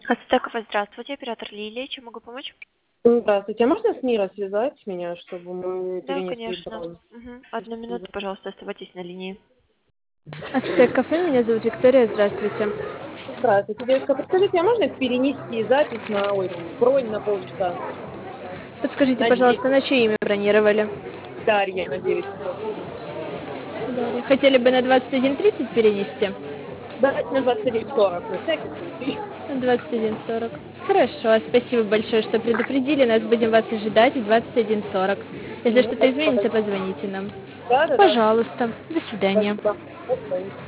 Ацтекова, здравствуйте, оператор Лилия, чем могу помочь? Здравствуйте, а можно с Мира связать меня, чтобы мы Да, перенесли конечно. бронь? Одну минуту, Спасибо. пожалуйста, оставайтесь на линии. Ацтек кафе, меня зовут Виктория, здравствуйте. Здравствуйте, девушка, подскажите, а можно перенести запись на, бронь на полчаса? Подскажите, На 10. пожалуйста, на чье имя бронировали? Дарья на 9 часов. Хотели бы на 21:30 перенести? Давайте на 21:40, на всякий случай. На 21:40. Хорошо, спасибо большое, что предупредили. Нас будем вас ожидать в 21:40. Если что-то Спасибо. изменится, позвоните нам. Да. Пожалуйста. До свидания. Спасибо. До свидания.